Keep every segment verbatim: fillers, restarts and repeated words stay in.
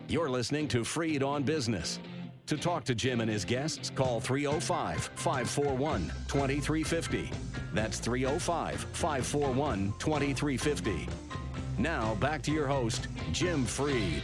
You're listening to Freed on Business. To talk to Jim and his guests, call three oh five, five four one, two three five oh. That's three oh five, five four one, two three five oh. Now, back to your host, Jim Freed.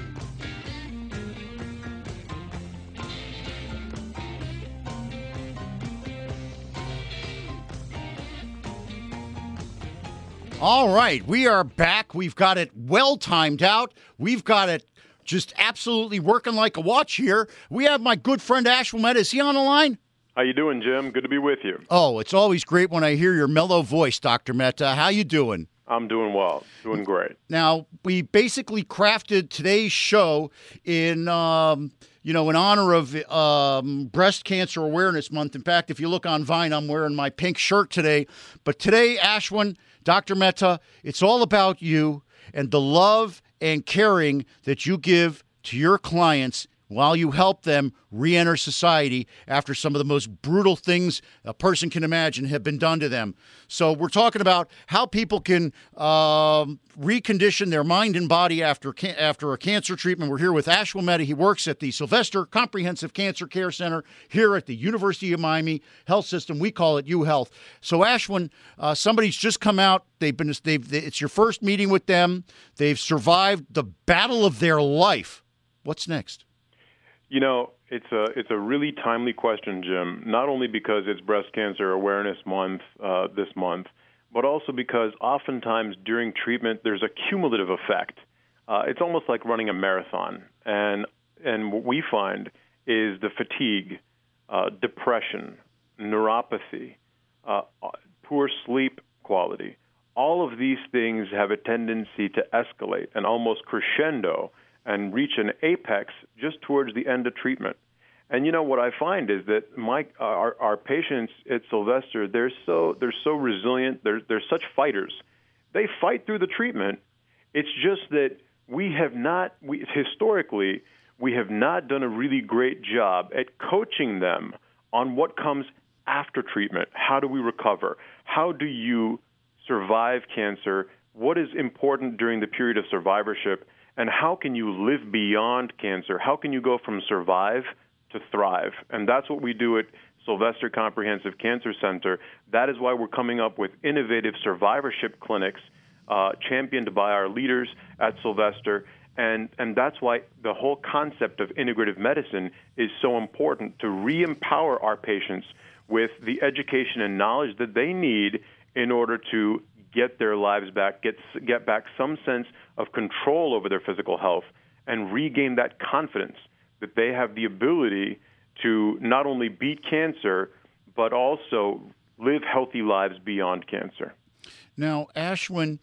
All right, we are back. We've got it well timed out. We've got it just absolutely working like a watch here. We have my good friend Ashwin Mehta. Is he on the line? How you doing, Jim? Good to be with you. Oh, it's always great when I hear your mellow voice, Doctor Mehta. How you doing? I'm doing well. Doing great. Now, we basically crafted today's show in, um, you know, in honor of um, Breast Cancer Awareness Month. In fact, if you look on Vine, I'm wearing my pink shirt today. But today, Ashwin, Doctor Mehta, it's all about you and the love and caring that you give to your clients while you help them re-enter society after some of the most brutal things a person can imagine have been done to them. So we're talking about how people can um, recondition their mind and body after ca- after a cancer treatment. We're here with Ashwin Mehta. He works at the Sylvester Comprehensive Cancer Care Center here at the University of Miami Health System. We call it UHealth. So Ashwin, uh, somebody's just come out. They've been. They've. It's your first meeting with them. They've survived the battle of their life. What's next? You know, it's a it's a really timely question, Jim, not only because it's Breast Cancer Awareness Month uh, this month, but also because oftentimes during treatment there's a cumulative effect. Uh, it's almost like running a marathon. And and what we find is the fatigue, uh, depression, neuropathy, uh, poor sleep quality. All of these things have a tendency to escalate and almost crescendo and reach an apex just towards the end of treatment. And you know what I find is that my our, our patients at Sylvester, they're so they're so resilient. They're they're such fighters. They fight through the treatment. It's just that we have not we historically we have not done a really great job at coaching them on what comes after treatment. How do we recover? How do you survive cancer? What is important during the period of survivorship? And how can you live beyond cancer? How can you go from survive to thrive? And that's what we do at Sylvester Comprehensive Cancer Center. That is why we're coming up with innovative survivorship clinics uh, championed by our leaders at Sylvester. And, and that's why the whole concept of integrative medicine is so important, to re-empower our patients with the education and knowledge that they need in order to get their lives back, get get back some sense of control over their physical health, and regain that confidence that they have the ability to not only beat cancer, but also live healthy lives beyond cancer. Now, Ashwin,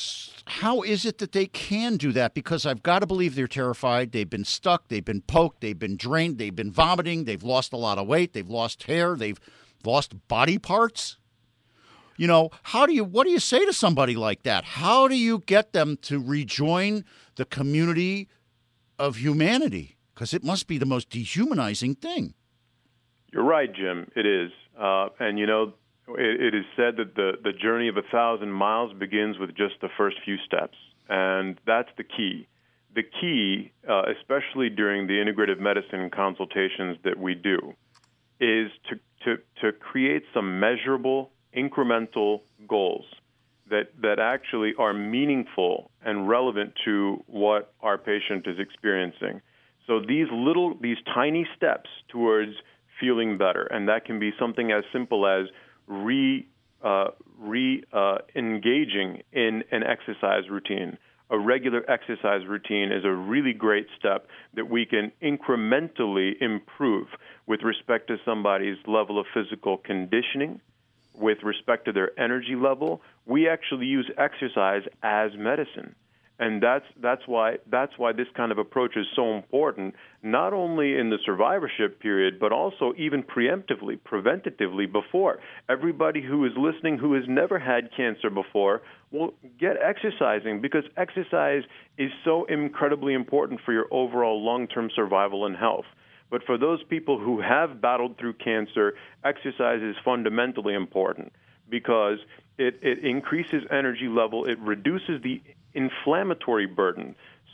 how is it that they can do that? Because I've got to believe they're terrified. They've been stuck. They've been poked. They've been drained. They've been vomiting. They've lost a lot of weight. They've lost hair. They've lost body parts. You know, how do you, what do you say to somebody like that? How do you get them to rejoin the community of humanity? Because it must be the most dehumanizing thing. You're right, Jim. It is. Uh, and, you know, it, it is said that the, the journey of a thousand miles begins with just the first few steps. And that's the key. The key, uh, especially during the integrative medicine consultations that we do, is to, to, to create some measurable incremental goals that that actually are meaningful and relevant to what our patient is experiencing. So these little, these tiny steps towards feeling better, and that can be something as simple as re uh, re uh, engaging in an exercise routine. A regular exercise routine is a really great step that we can incrementally improve with respect to somebody's level of physical conditioning, with respect to their energy level. We actually use exercise as medicine. And that's that's why that's why this kind of approach is so important, not only in the survivorship period, but also even preemptively, preventatively before. Everybody who is listening who has never had cancer before will get exercising, because exercise is so incredibly important for your overall long-term survival and health. But for those people who have battled through cancer, exercise is fundamentally important because it, it increases energy level, it reduces the inflammatory burden.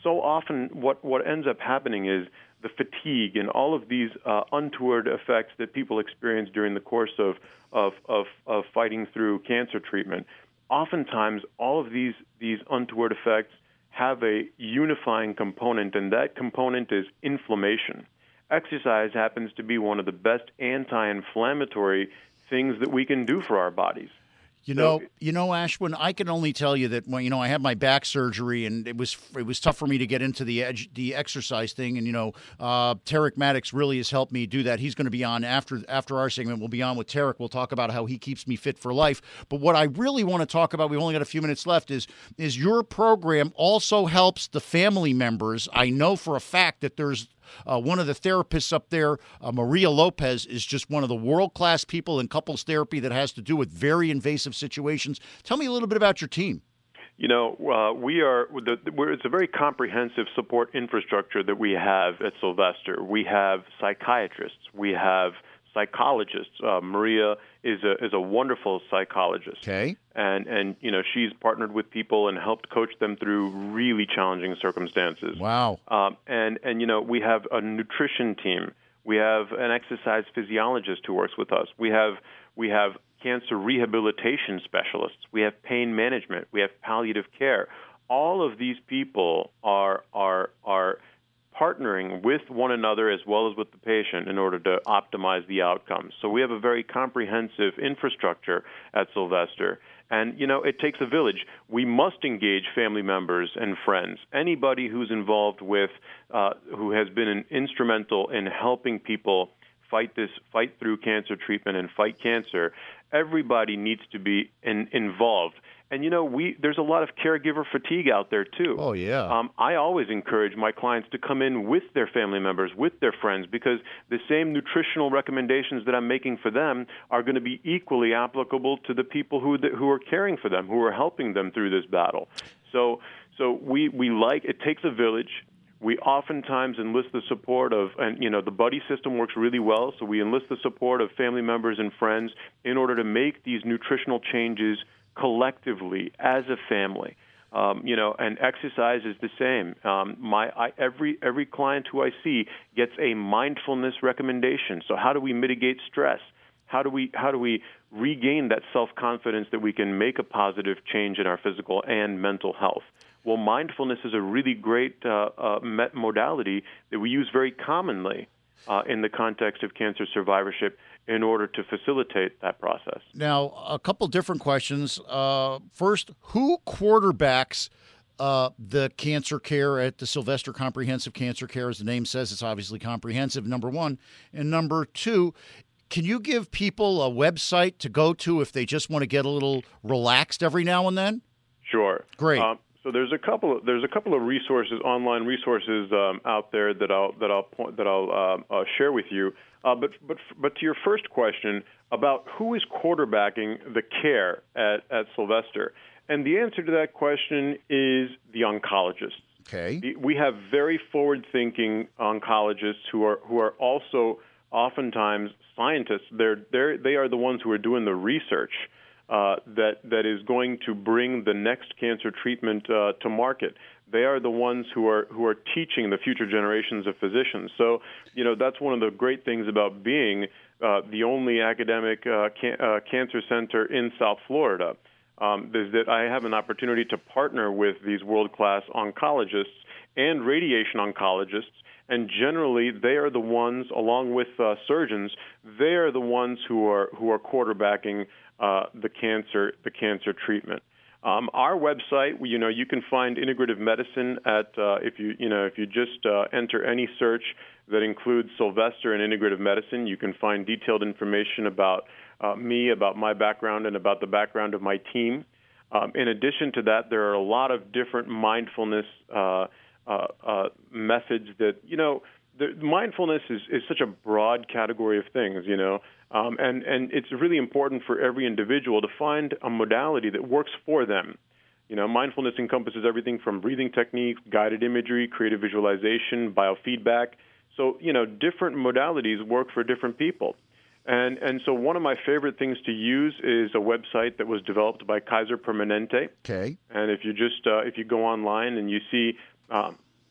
so often what, what ends up happening is the fatigue and all of these uh, untoward effects that people experience during the course of, of, of, of fighting through cancer treatment. Oftentimes, all of these, these untoward effects have a unifying component, and that component is inflammation. Exercise happens to be one of the best anti-inflammatory things that we can do for our bodies. You know, you know, Ashwin, I can only tell you that when you know I had my back surgery and it was it was tough for me to get into the edge, the exercise thing, and you know, uh, Tarek Maddox really has helped me do that. He's going to be on after after our segment. We'll be on with Tarek. We'll talk about how he keeps me fit for life. But what I really want to talk about, we've only got a few minutes left, is is your program also helps the family members. I know for a fact that there's Uh, one of the therapists up there, uh, Maria Lopez, is just one of the world-class people in couples therapy that has to do with very invasive situations. Tell me a little bit about your team. You know, uh, we are. The, we're, it's a very comprehensive support infrastructure that we have at Sylvester. We have psychiatrists. We have psychologists. Uh, Maria is a is a wonderful psychologist. Okay. And and you know she's partnered with people and helped coach them through really challenging circumstances. Wow. Um, and and you know we have a nutrition team. We have an exercise physiologist who works with us. We have we have cancer rehabilitation specialists. We have pain management. We have palliative care. All of these people are are are partnering with one another as well as with the patient in order to optimize the outcomes. So we have a very comprehensive infrastructure at Sylvester. And, you know, it takes a village. We must engage family members and friends. Anybody who's involved with, uh, who has been an instrumental in helping people fight this, fight through cancer treatment and fight cancer, everybody needs to be in, involved. And, you know, we there's a lot of caregiver fatigue out there, too. Oh, yeah. Um, I always encourage my clients to come in with their family members, with their friends, because the same nutritional recommendations that I'm making for them are going to be equally applicable to the people who who are caring for them, who are helping them through this battle. So so we, we like, it takes a village. We oftentimes enlist the support of, and, you know, the buddy system works really well, so we enlist the support of family members and friends in order to make these nutritional changes collectively as a family. Um, you know, and exercise is the same. Um, my I, every every client who I see gets a mindfulness recommendation. So how do we mitigate stress? How do we how do we regain that self-confidence that we can make a positive change in our physical and mental health? Well, mindfulness is a really great uh, uh, modality that we use very commonly uh, in the context of cancer survivorship in order to facilitate that process. Now, a couple different questions. Uh, first, who quarterbacks uh, the cancer care at the Sylvester Comprehensive Cancer Care? As the name says, it's obviously comprehensive, number one. And number two, can you give people a website to go to if they just want to get a little relaxed every now and then? Sure. Great. Um, so there's a couple. Of, there's a couple of resources, online resources um, out there that I'll that I'll point, that I'll uh, uh, share with you. Uh, but but but to your first question about who is quarterbacking the care at, at Sylvester, and the answer to that question is the oncologists. Okay. We have very forward-thinking oncologists who are who are also oftentimes scientists. They're they they are the ones who are doing the research uh, that that is going to bring the next cancer treatment uh, to market. They are the ones who are who are teaching the future generations of physicians. So, you know, that's one of the great things about being uh, the only academic uh, can- uh, cancer center in South Florida, um, is that I have an opportunity to partner with these world-class oncologists and radiation oncologists. And generally, they are the ones, along with uh, surgeons, they are the ones who are who are quarterbacking uh, the cancer the cancer treatment. Um, our website, you know, you can find integrative medicine at uh, if you you know if you just uh, enter any search that includes Sylvester and integrative medicine, you can find detailed information about uh, me, about my background, and about the background of my team. Um, in addition to that, there are a lot of different mindfulness uh, uh, uh, methods that you know. The mindfulness is, is such a broad category of things, you know, um, and, and it's really important for every individual to find a modality that works for them. You know, mindfulness encompasses everything from breathing techniques, guided imagery, creative visualization, biofeedback. So, you know, different modalities work for different people. And and so one of my favorite things to use is a website that was developed by Kaiser Permanente. Okay. And if you just uh, if you go online and you see um,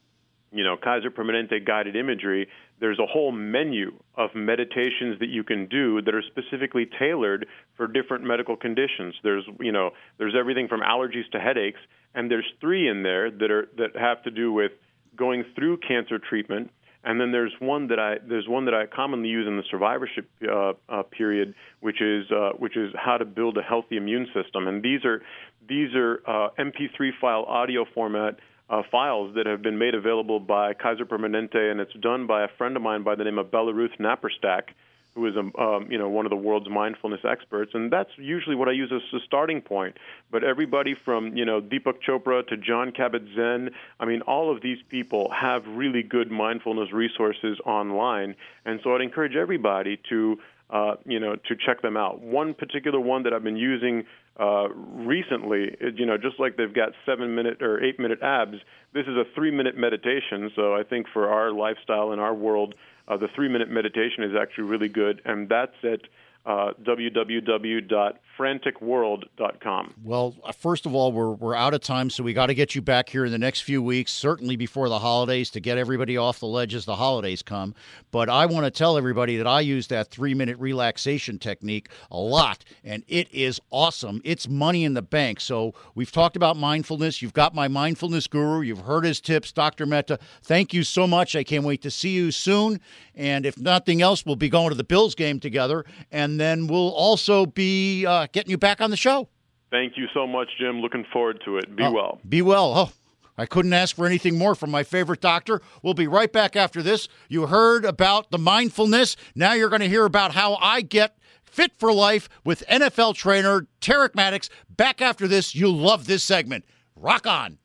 you know, Kaiser Permanente guided imagery, there's a whole menu of meditations that you can do that are specifically tailored for different medical conditions. There's, you know, there's everything from allergies to headaches, and there's three in there that are that have to do with going through cancer treatment. And then there's one that I there's one that I commonly use in the survivorship uh, uh, period, which is uh, which is how to build a healthy immune system. And these are these are uh, M P three file audio format uh, files that have been made available by Kaiser Permanente, and it's done by a friend of mine by the name of Belaruth Naparstak, who is a, um, you know, one of the world's mindfulness experts, and that's usually what I use as a starting point. But everybody from, you know, Deepak Chopra to Jon Kabat-Zinn, I mean, all of these people have really good mindfulness resources online, and so I'd encourage everybody to, uh, you know, to check them out. One particular one that I've been using uh, recently, you know, just like they've got seven-minute or eight-minute abs, this is a three-minute meditation. So I think for our lifestyle and our world, Uh, the three-minute meditation is actually really good, and that's at uh, w w w dot frantic world dot com. Well, first of all, we're we're out of time, so we got to get you back here in the next few weeks, certainly before the holidays, to get everybody off the ledge as the holidays come. But I want to tell everybody that I use that three-minute relaxation technique a lot, and it is awesome. It's money in the bank. So we've talked about mindfulness. You've got my mindfulness guru. You've heard his tips, Doctor Mehta. Thank you so much. I can't wait to see you soon. And if nothing else, we'll be going to the Bills game together, and then we'll also be uh, getting you back on the show. Thank you so much, Jim. Looking forward to it. Be oh, well. Be well. Oh, I couldn't ask for anything more from my favorite doctor. We'll be right back after this. You heard about the mindfulness. Now you're going to hear about how I get fit for life with N F L trainer Tarek Maddox. Back after this. You'll love this segment. Rock on.